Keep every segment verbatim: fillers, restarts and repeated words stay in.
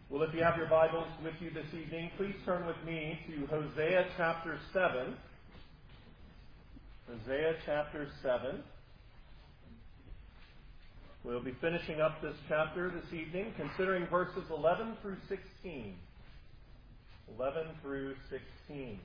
Well, if you have your Bibles with you this evening, please turn with me to Hosea chapter seven. Hosea chapter seven. We'll be finishing up this chapter this evening, considering verses eleven through sixteen. eleven through sixteen.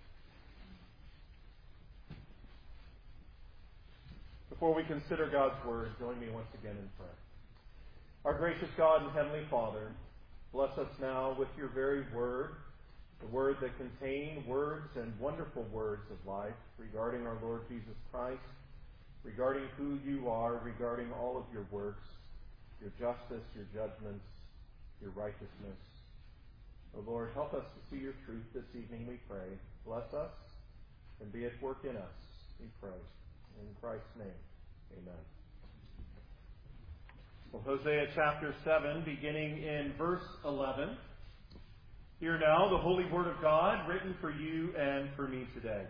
Before we consider God's Word, join me once again in prayer. Our gracious God and Heavenly Father, bless us now with your very Word, the Word that contain words and wonderful words of life regarding our Lord Jesus Christ, regarding who you are, regarding all of your works, your justice, your judgments, your righteousness. O Lord, help us to see your truth this evening, we pray. Bless us and be at work in us, we pray. In Christ's name, amen. Well, Hosea chapter seven, beginning in verse eleven. Hear now the holy word of God, written for you and for me today.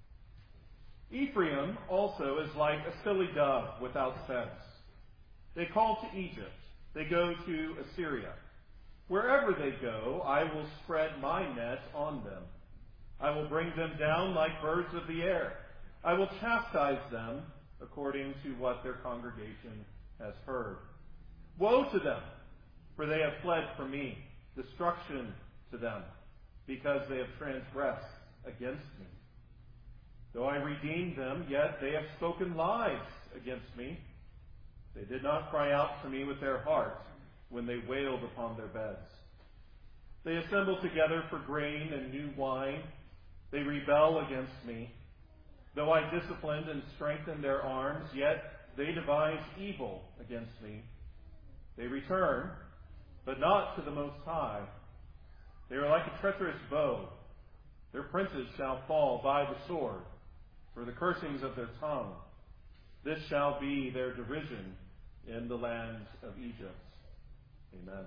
Ephraim also is like a silly dove without sense. They call to Egypt. They go to Assyria. Wherever they go, I will spread my net on them. I will bring them down like birds of the air. I will chastise them according to what their congregation has heard. Woe to them, for they have fled from me. Destruction to them, because they have transgressed against me. Though I redeemed them, yet they have spoken lies against me. They did not cry out to me with their heart when they wailed upon their beds. They assemble together for grain and new wine. They rebel against me. Though I disciplined and strengthened their arms, yet they devise evil against me. They return, but not to the Most High. They are like a treacherous bow. Their princes shall fall by the sword, for the cursings of their tongue. This shall be their derision in the land of Egypt. Amen.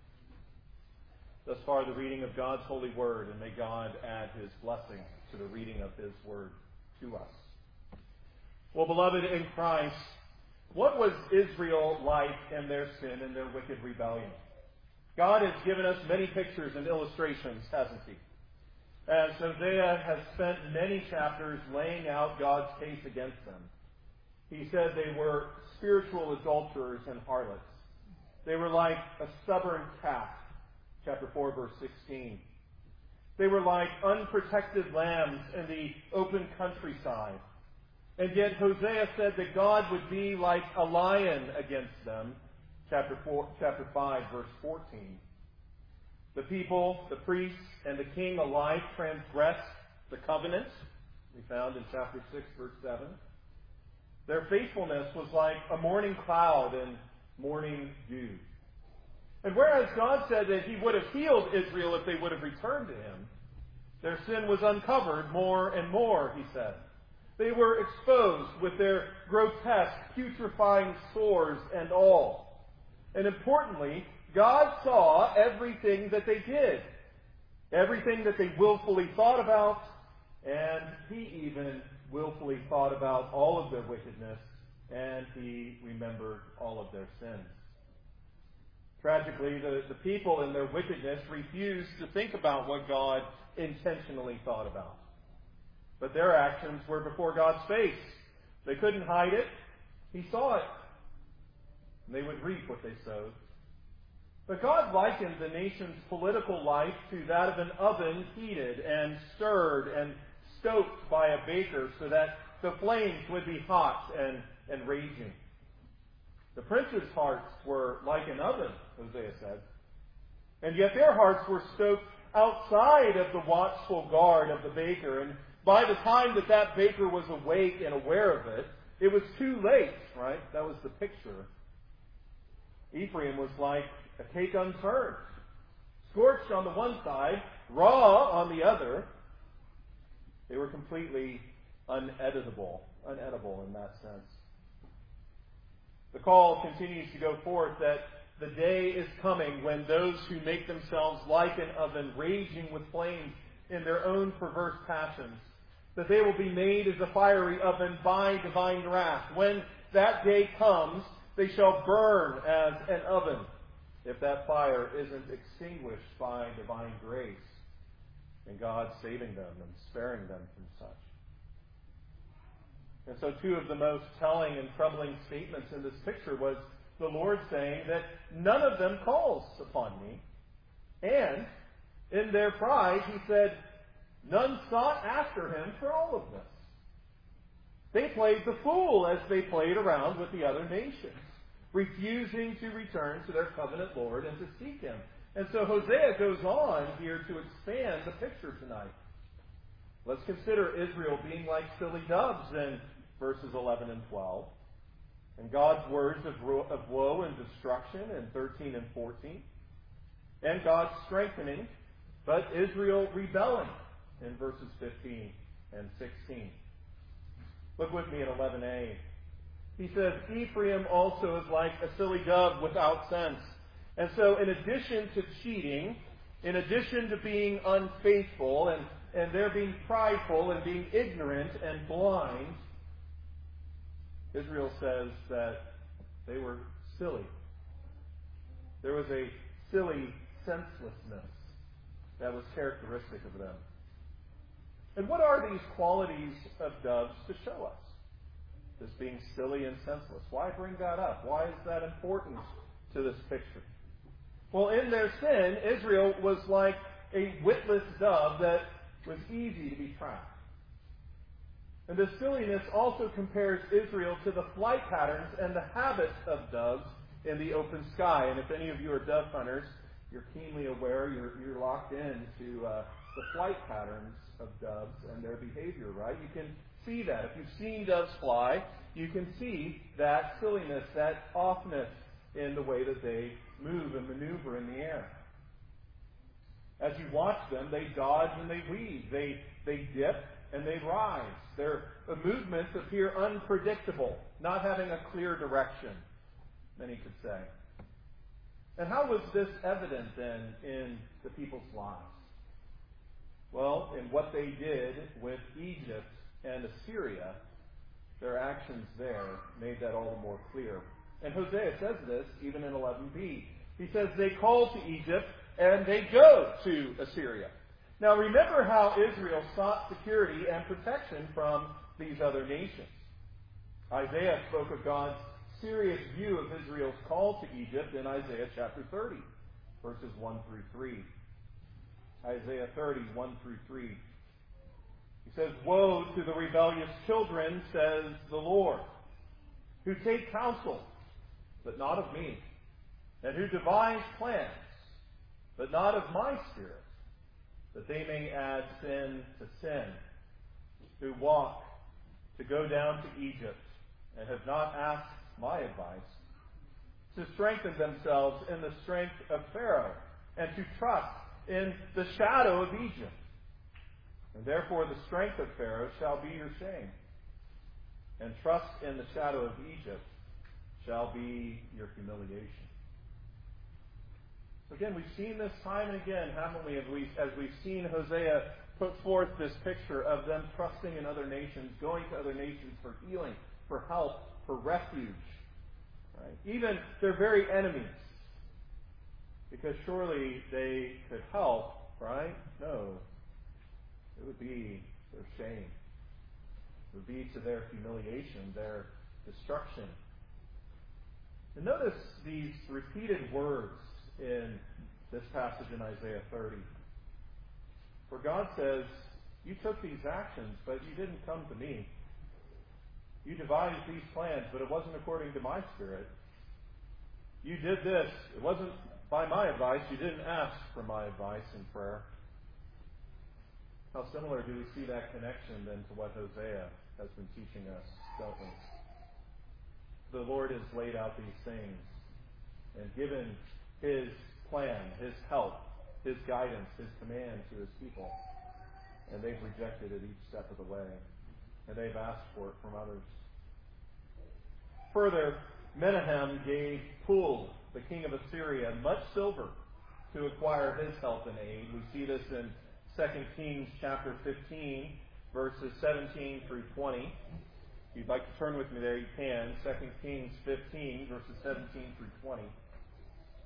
Thus far the reading of God's holy word, and may God add his blessing to the reading of his word to us. Well, beloved in Christ, what was Israel like in their sin and their wicked rebellion? God has given us many pictures and illustrations, hasn't he? As Hosea has spent many chapters laying out God's case against them. He said they were spiritual adulterers and harlots. They were like a stubborn calf, chapter four, verse sixteen. They were like unprotected lambs in the open countryside. And yet Hosea said that God would be like a lion against them, chapter four, chapter five, verse fourteen. The people, the priests, and the king alike transgressed the covenant, we found in chapter six, verse seven. Their faithfulness was like a morning cloud and morning dew. And whereas God said that he would have healed Israel if they would have returned to him, their sin was uncovered more and more, he said. They were exposed with their grotesque, putrefying sores and all. And importantly, God saw everything that they did, everything that they willfully thought about, and he even willfully thought about all of their wickedness, and he remembered all of their sins. Tragically, the, the people in their wickedness refused to think about what God intentionally thought about. But their actions were before God's face. They couldn't hide it. He saw it. And they would reap what they sowed. But God likened the nation's political life to that of an oven heated and stirred and stoked by a baker so that the flames would be hot and, and raging. The princes' hearts were like an oven, Hosea said. And yet their hearts were stoked outside of the watchful guard of the baker. And by the time that that baker was awake and aware of it, it was too late, right? That was the picture. Ephraim was like a cake unturned, scorched on the one side, raw on the other. They were completely uneditable, unedible in that sense. The call continues to go forth that the day is coming when those who make themselves like an oven, raging with flames in their own perverse passions, that they will be made as a fiery oven by divine wrath. When that day comes, they shall burn as an oven. if that fire isn't extinguished by divine grace and God saving them and sparing them from such. And so two of the most telling and troubling statements in this picture was the Lord saying that none of them calls upon me. And in their pride, he said, none sought after him for all of this. They played the fool as they played around with the other nations, refusing to return to their covenant Lord and to seek him. And so Hosea goes on here to expand the picture tonight. Let's consider Israel being like silly doves in verses eleven and twelve. And God's words of, of woe and destruction in thirteen and fourteen. And God's strengthening, but Israel rebelling in verses fifteen and sixteen. Look with me at eleven a. He says, Ephraim also is like a silly dove without sense. And so in addition to cheating, in addition to being unfaithful and, and their being prideful and being ignorant and blind, Israel says that they were silly. There was a silly senselessness that was characteristic of them. And what are these qualities of doves to show us? This being silly and senseless. Why bring that up? Why is that important to this picture? Well, in their sin, Israel was like a witless dove that was easy to be tracked. And this silliness also compares Israel to the flight patterns and the habits of doves in the open sky. And if any of you are dove hunters, you're keenly aware, you're, you're locked in to uh, the flight patterns of doves and their behavior, right? You can see that. If you've seen doves fly, you can see that silliness, that offness in the way that they move and maneuver in the air. As you watch them, they dodge and they weave. They, they dip and they rise. Their movements appear unpredictable, not having a clear direction, many could say. And how was this evident then in the people's lives? Well, in what they did with Egypt and Assyria, their actions there made that all the more clear. And Hosea says this even in eleven b. He says they call to Egypt and they go to Assyria. Now remember how Israel sought security and protection from these other nations. Isaiah spoke of God's serious view of Israel's call to Egypt in Isaiah chapter thirty, verses one through three. Isaiah thirty, one through three. He says, woe to the rebellious children, says the Lord, who take counsel, but not of me, and who devise plans, but not of my spirit, that they may add sin to sin, who walk to go down to Egypt, and have not asked my advice, to strengthen themselves in the strength of Pharaoh, and to trust in the shadow of Egypt. And therefore the strength of Pharaoh shall be your shame, and trust in the shadow of Egypt shall be your humiliation. So again, we've seen this time and again, haven't we, as we've, as we've seen Hosea put forth this picture of them trusting in other nations, going to other nations for healing, for help, for refuge. Right? Even their very enemies. Because surely they could help, right? No. It would be their shame. It would be to their humiliation, their destruction. And notice these repeated words in this passage in Isaiah thirty. Where God says, you took these actions, but you didn't come to me. You devised these plans, but it wasn't according to my spirit. You did this. It wasn't by my advice. You didn't ask for my advice in prayer. How similar do we see that connection then to what Hosea has been teaching us, don't we? The Lord has laid out these things and given His plan, His help, His guidance, His command to His people. And they've rejected it each step of the way. And they've asked for it from others. Further, Menahem gave Pul, the king of Assyria, much silver to acquire his help and aid. We see this in Second Kings chapter fifteen, verses seventeen through twenty. If you'd like to turn with me there, you can. Second Kings fifteen, verses seventeen through twenty.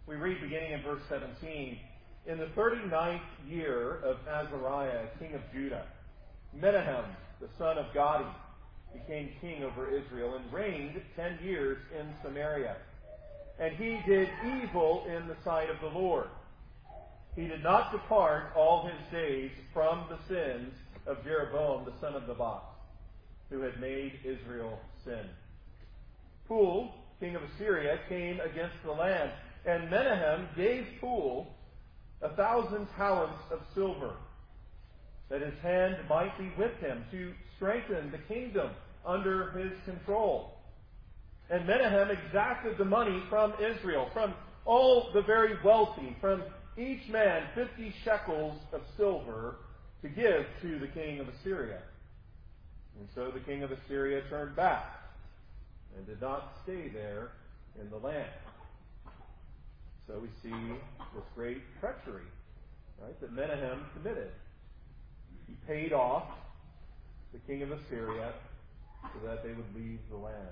We read beginning in verse seventeen, in the thirty-ninth year of Azariah, king of Judah, Menahem, the son of Gadi, became king over Israel and reigned ten years in Samaria. And he did evil in the sight of the Lord. He did not depart all his days from the sins of Jeroboam, the son of Nebat, who had made Israel sin. Pul, king of Assyria, came against the land, and Menahem gave Pul a thousand talents of silver, that his hand might be with him to strengthen the kingdom under his control. And Menahem exacted the money from Israel, from all the very wealthy, from each man fifty shekels of silver to give to the king of Assyria. And so the king of Assyria turned back and did not stay there in the land. So we see this great treachery, right, that Menahem committed. He paid off the king of Assyria so that they would leave the land.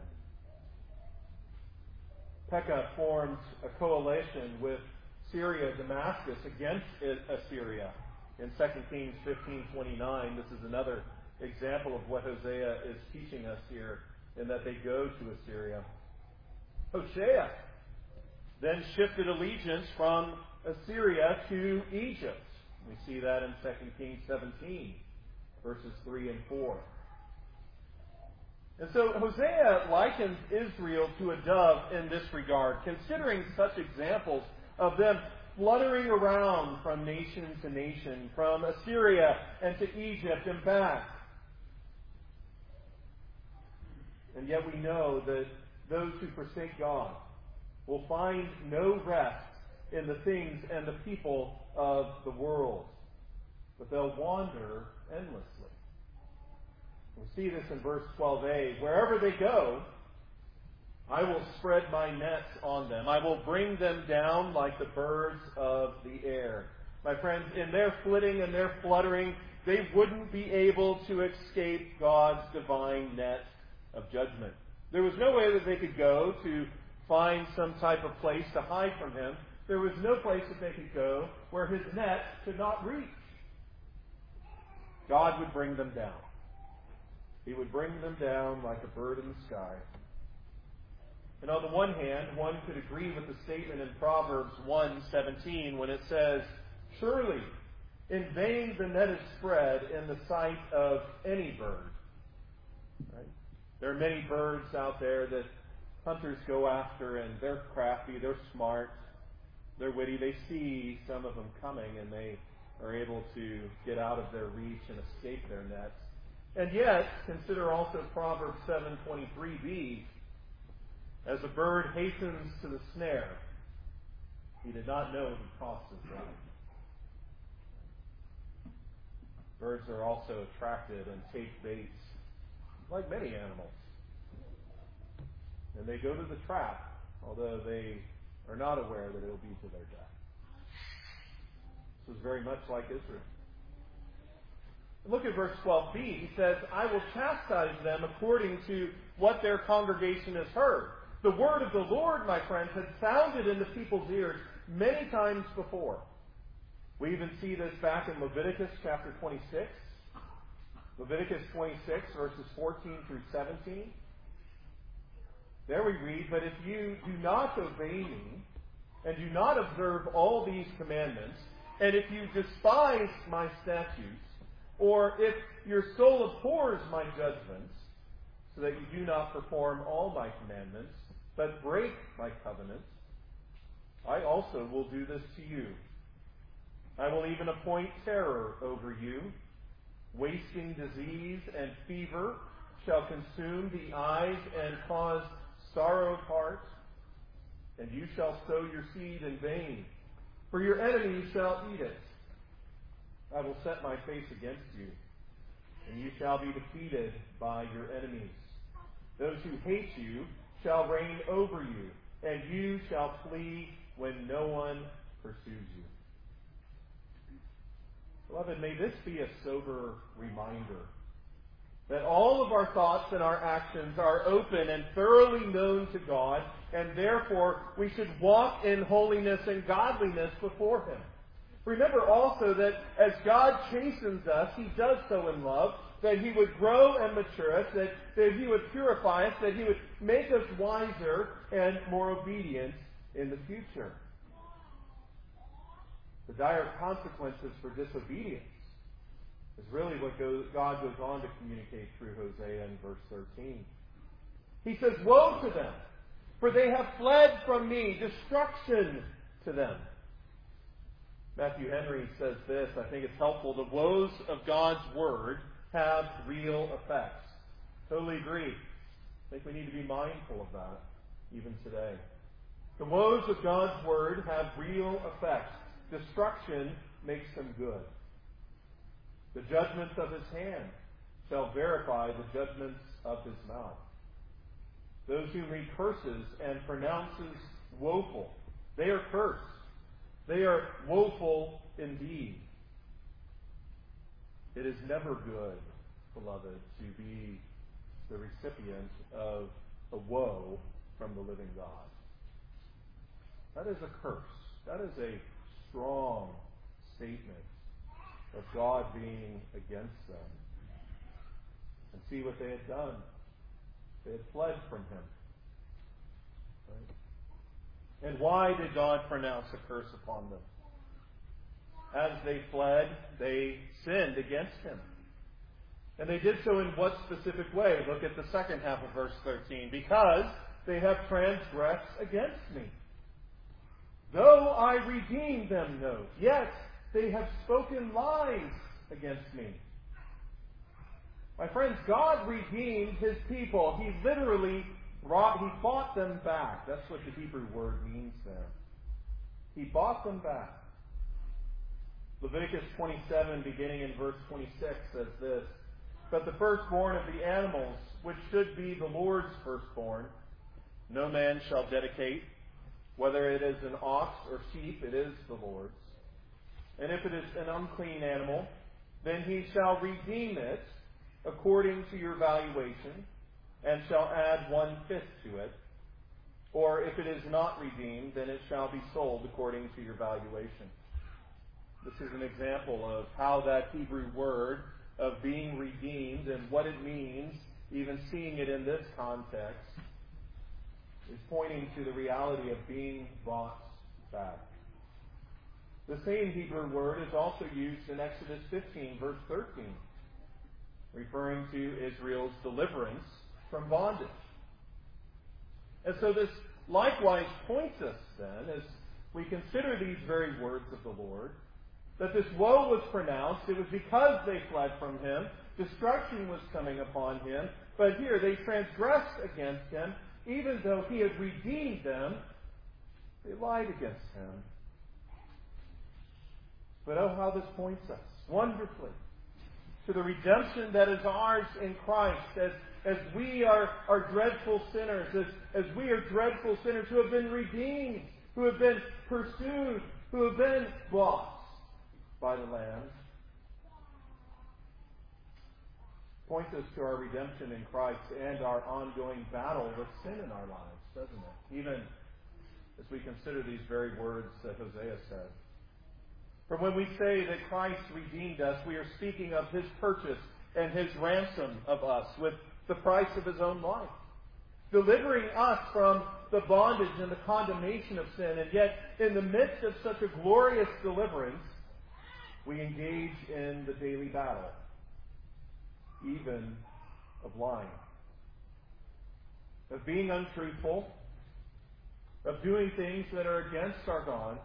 Pekah formed a coalition with Syria, Damascus, against Assyria. In Second Kings fifteen twenty-nine, this is another example of what Hosea is teaching us here, in that they go to Assyria. Hoshea then shifted allegiance from Assyria to Egypt. We see that in Second Kings seventeen, verses three and four. And so Hosea likens Israel to a dove in this regard, considering such examples of them fluttering around from nation to nation, from Assyria and to Egypt and back. And yet we know that those who forsake God will find no rest in the things and the people of the world, but they'll wander endlessly. We see this in verse twelve a. Wherever they go, I will spread my nets on them. I will bring them down like the birds of the air. My friends, in their flitting and their fluttering, they wouldn't be able to escape God's divine net of judgment. There was no way that they could go to find some type of place to hide from him. There was no place that they could go where his net could not reach. God would bring them down. He would bring them down like a bird in the sky. And on the one hand, one could agree with the statement in Proverbs one seventeen when it says, surely in vain the net is spread in the sight of any bird. Right? There are many birds out there that hunters go after, and they're crafty, they're smart, they're witty. They see some of them coming, and they are able to get out of their reach and escape their nets. And yet, consider also Proverbs seven twenty-three b. As a bird hastens to the snare, he did not know the cost of life. Birds are also attracted and take baits, like many animals. And they go to the trap, although they are not aware that it will be to their death. This is very much like Israel. Look at verse twelve b. He says, I will chastise them according to what their congregation has heard. The word of the Lord, my friends, had sounded in the people's ears many times before. We even see this back in Leviticus chapter twenty-six. Leviticus twenty-six, verses fourteen through seventeen. There we read, but if you do not obey me, and do not observe all these commandments, and if you despise my statutes, or if your soul abhors my judgments, so that you do not perform all my commandments, but break my covenants, I also will do this to you. I will even appoint terror over you. Wasting disease and fever shall consume the eyes and cause sorrow of heart, and you shall sow your seed in vain, for your enemies shall eat it. I will set my face against you, and you shall be defeated by your enemies. Those who hate you shall reign over you, and you shall flee when no one pursues you. Beloved, may this be a sober reminder That all of our thoughts and our actions are open and thoroughly known to God, and therefore we should walk in holiness and godliness before Him. Remember also that as God chastens us, He does so in love, that He would grow and mature us, that, that He would purify us, that He would make us wiser and more obedient in the future. The dire consequences for disobedience is really what goes, God goes on to communicate through Hosea in verse thirteen. He says, "Woe to them, for they have fled from me, destruction to them." Matthew Henry says this, I think it's helpful: the woes of God's Word have real effects. Totally agree. I think we need to be mindful of that, even today. The woes of God's Word have real effects. Destruction makes them good. The judgments of His hand shall verify the judgments of His mouth. Those whom He curses and pronounces woeful, they are cursed. They are woeful indeed. It is never good, beloved, to be the recipient of a woe from the living God. That is a curse. That is a strong statement of God being against them. And see what they had done. They had fled from Him. Right? And why did God pronounce a curse upon them? As they fled, they sinned against Him. And they did so in what specific way? Look at the second half of verse thirteen. Because they have transgressed against me. Though I redeemed them, no, yet they have spoken lies against me. My friends, God redeemed His people. He literally brought, He bought them back. That's what the Hebrew word means there. He bought them back. Leviticus twenty-seven, beginning in verse twenty-six, says this: "But the firstborn of the animals, which should be the Lord's firstborn, no man shall dedicate, whether it is an ox or sheep, it is the Lord's. And if it is an unclean animal, then he shall redeem it according to your valuation, and shall add one-fifth to it. Or if it is not redeemed, then it shall be sold according to your valuation." This is an example of how that Hebrew word of being redeemed and what it means, even seeing it in this context, is pointing to the reality of being bought back. The same Hebrew word is also used in Exodus fifteen, verse thirteen, referring to Israel's deliverance from bondage. And so this likewise points us then, as we consider these very words of the Lord, that this woe was pronounced. It was because they fled from Him. Destruction was coming upon Him. But here they transgressed against Him. Even though He had redeemed them, they lied against Him. But oh, how this points us wonderfully to the redemption that is ours in Christ, as, as we are, are dreadful sinners, as, as we are dreadful sinners who have been redeemed, who have been pursued, who have been bought by the Lamb. Points us to our redemption in Christ and our ongoing battle with sin in our lives, doesn't it? Even as we consider these very words that Hosea said. For when we say that Christ redeemed us, we are speaking of His purchase and His ransom of us with the price of His own life, delivering us from the bondage and the condemnation of sin. And yet, in the midst of such a glorious deliverance, we engage in the daily battle, even of lying, of being untruthful, of doing things that are against our God,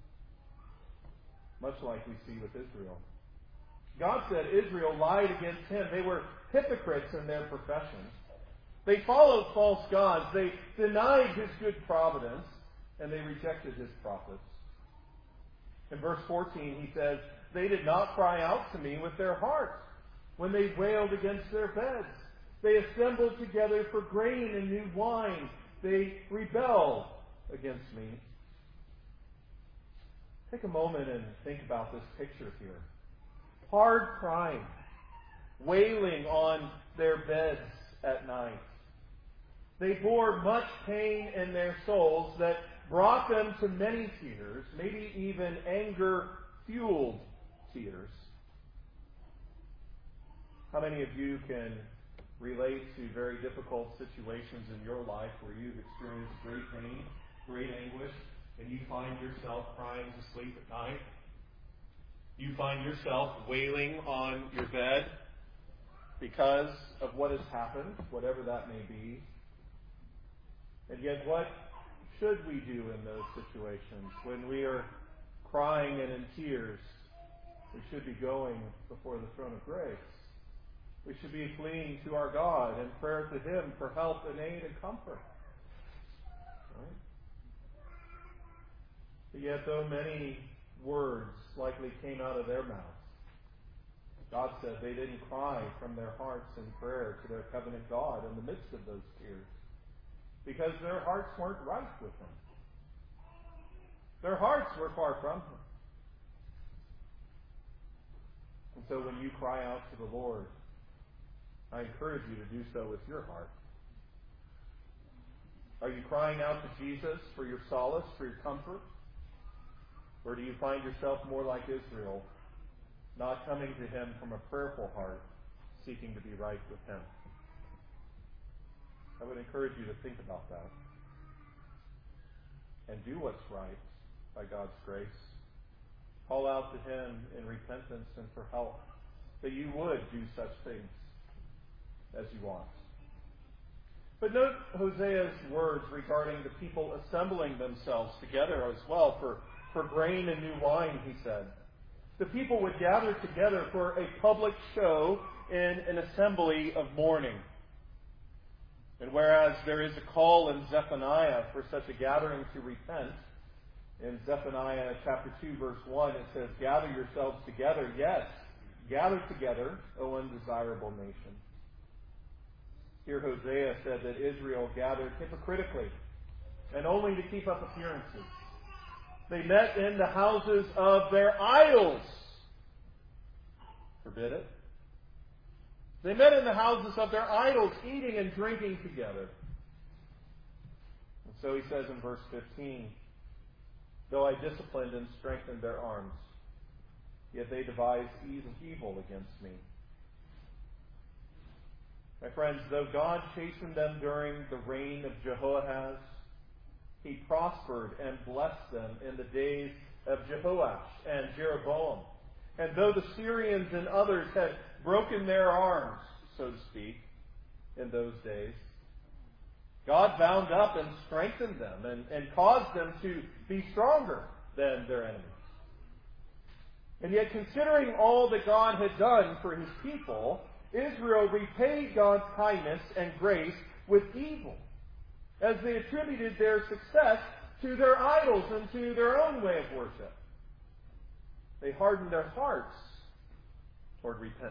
much like we see with Israel. God said Israel lied against Him. They were hypocrites in their professions. They followed false gods. They denied His good providence, and they rejected His prophets. In verse fourteen, He says, "They did not cry out to me with their hearts when they wailed against their beds. They assembled together for grain and new wine. They rebelled against me." Take a moment and think about this picture here. Hard crying, wailing on their beds at night. They bore much pain in their souls that brought them to many tears, maybe even anger-fueled tears. How many of you can relate to very difficult situations in your life where you've experienced great pain, great anguish, and you find yourself crying to sleep at night? You find yourself wailing on your bed because of what has happened, whatever that may be. And yet, what should we do in those situations when we are crying and in tears? We should be going before the throne of grace. We should be fleeing to our God in prayer to Him for help and aid and comfort. Right? But yet, though many words likely came out of their mouths, God said they didn't cry from their hearts in prayer to their covenant God in the midst of those tears, because their hearts weren't right with Him. Their hearts were far from Him. And so when you cry out to the Lord, I encourage you to do so with your heart. Are you crying out to Jesus for your solace, for your comfort? Or do you find yourself more like Israel, not coming to Him from a prayerful heart, seeking to be right with Him? I would encourage you to think about that and do what's right by God's grace. Call out to Him in repentance and for help, that you would do such things as you want. But note Hosea's words regarding the people assembling themselves together as well for, for grain and new wine, he said. The people would gather together for a public show in an assembly of mourning. And whereas there is a call in Zephaniah for such a gathering to repent, in Zephaniah chapter two, verse one, it says, "Gather yourselves together." Yes, gather together, O undesirable nation. Here Hosea said that Israel gathered hypocritically and only to keep up appearances. They met in the houses of their idols. Forbid it. They met in the houses of their idols, eating and drinking together. And so he says in verse fifteen, "Though I disciplined and strengthened their arms, yet they devised evil against me." My friends, though God chastened them during the reign of Jehoahaz, He prospered and blessed them in the days of Jehoash and Jeroboam. And though the Syrians and others had broken their arms, so to speak, in those days, God bound up and strengthened them and, and caused them to be stronger than their enemies. And yet, considering all that God had done for His people, Israel repaid God's kindness and grace with evil, as they attributed their success to their idols and to their own way of worship. They hardened their hearts toward repentance.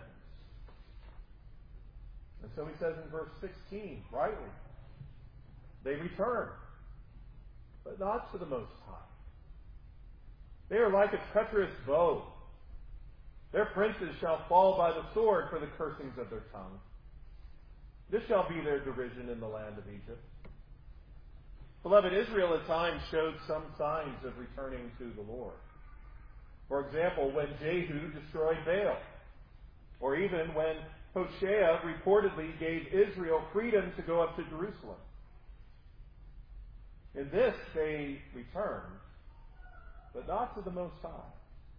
And so he says in verse sixteen, rightly, they return, but not to the Most High. They are like a treacherous bow. Their princes shall fall by the sword for the cursings of their tongue. This shall be their derision in the land of Egypt. Beloved, Israel at times showed some signs of returning to the Lord. For example, when Jehu destroyed Baal, or even when Hoshea reportedly gave Israel freedom to go up to Jerusalem. In this they returned, but not to the Most High.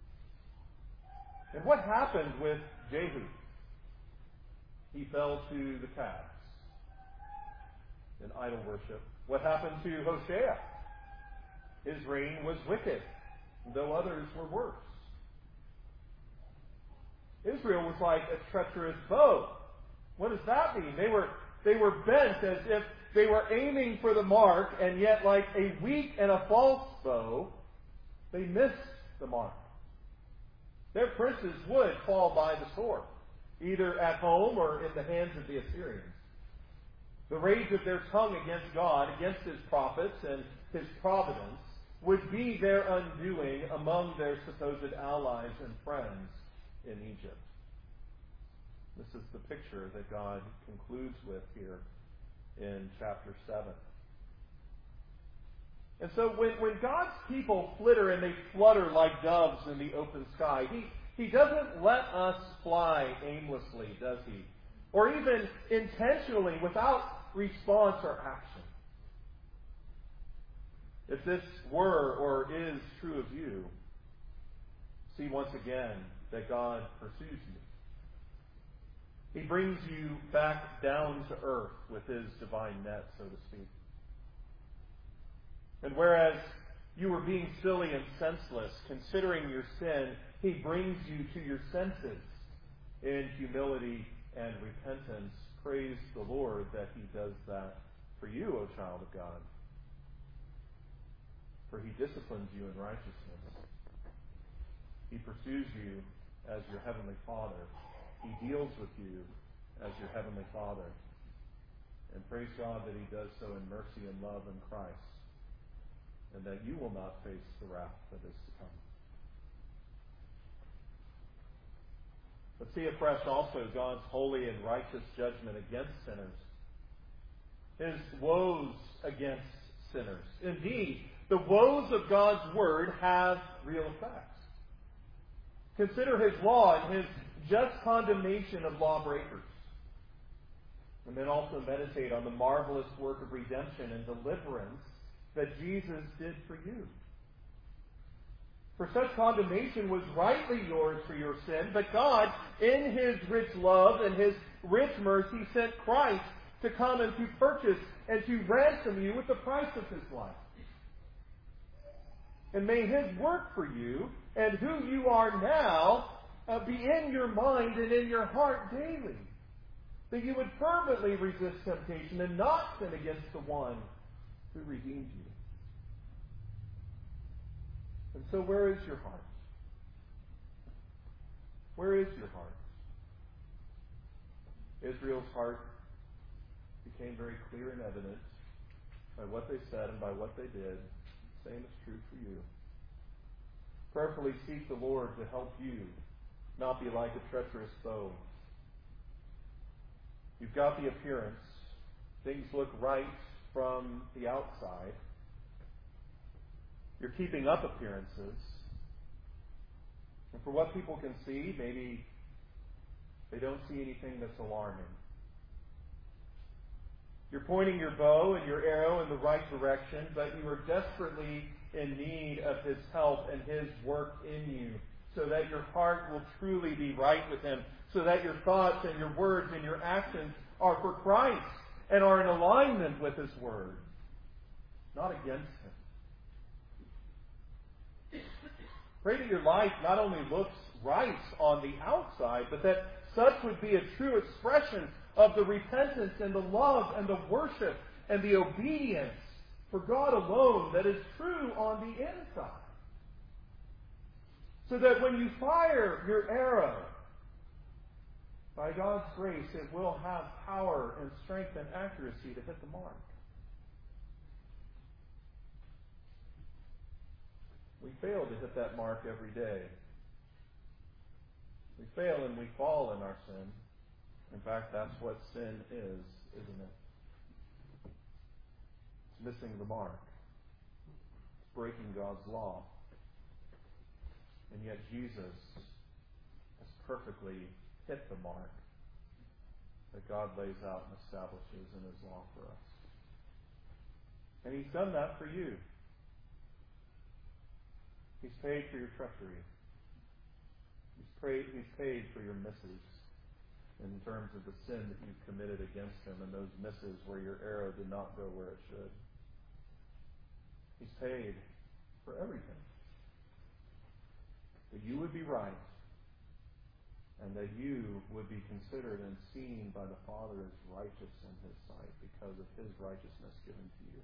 And what happened with Jehu? He fell to the calves in idol worship. What happened to Hoshea? His reign was wicked, though others were worse. Israel was like a treacherous bow. What does that mean? They were, they were bent as if they were aiming for the mark, and yet like a weak and a false bow, they missed the mark. Their princes would fall by the sword, either at home or in the hands of the Assyrians. The rage of their tongue against God, against His prophets and His providence, would be their undoing among their supposed allies and friends in Egypt. This is the picture that God concludes with here in chapter seven. And so when, when God's people flitter and they flutter like doves in the open sky, He, he doesn't let us fly aimlessly, does He? Or even intentionally without response or action. If this were or is true of you, see once again that God pursues you. He brings you back down to earth with His divine net, so to speak. And whereas you were being silly and senseless, considering your sin, He brings you to your senses in humility and repentance. Praise the Lord that He does that for you, O child of God. For He disciplines you in righteousness. He pursues you as your heavenly Father. He deals with you as your heavenly Father. And praise God that He does so in mercy and love in Christ, and that you will not face the wrath that is to come. But see afresh also God's holy and righteous judgment against sinners. His woes against sinners. Indeed, the woes of God's Word have real effects. Consider His law and His just condemnation of lawbreakers. And then also meditate on the marvelous work of redemption and deliverance that Jesus did for you. For such condemnation was rightly yours for your sin, but God, in His rich love and His rich mercy, sent Christ to come and to purchase and to ransom you with the price of His life. And may His work for you and who you are now uh, be in your mind and in your heart daily. That you would fervently resist temptation and not sin against the one who redeemed you. And so where is your heart? Where is your heart? Israel's heart became very clear and evident by what they said and by what they did. The same is true for you. Prayerfully seek the Lord to help you not be like a treacherous foe. You've got the appearance. Things look right from the outside. You're keeping up appearances. And for what people can see, maybe they don't see anything that's alarming. You're pointing your bow and your arrow in the right direction, but you are desperately in need of His help and His work in you, so that your heart will truly be right with Him, so that your thoughts and your words and your actions are for Christ and are in alignment with His Word, not against Him. Pray that your life not only looks right on the outside, but that such would be a true expression of the repentance and the love and the worship and the obedience for God alone that is true on the inside. So that when you fire your arrow, by God's grace, it will have power and strength and accuracy to hit the mark. We fail to hit that mark every day. We fail and we fall in our sin. In fact, that's what sin is, isn't it? It's missing the mark. It's breaking God's law. And yet Jesus has perfectly hit the mark that God lays out and establishes in His law for us. And He's done that for you. He's paid for your treachery. He's paid, he's paid for your misses in terms of the sin that you've committed against Him and those misses where your arrow did not go where it should. He's paid for everything. That you would be right and that you would be considered and seen by the Father as righteous in His sight because of His righteousness given to you.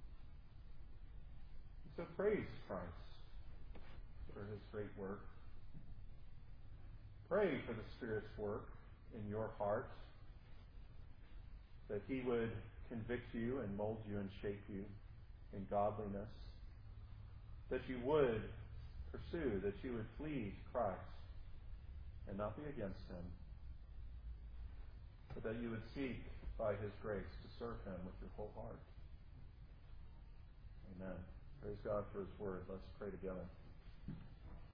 And so praise Christ for His great work. Pray for the Spirit's work in your heart, that He would convict you and mold you and shape you in godliness, that you would pursue, that you would flee to Christ and not be against Him, but that you would seek by his grace to serve him with your whole heart. Amen. Praise God for his word. Let's pray together.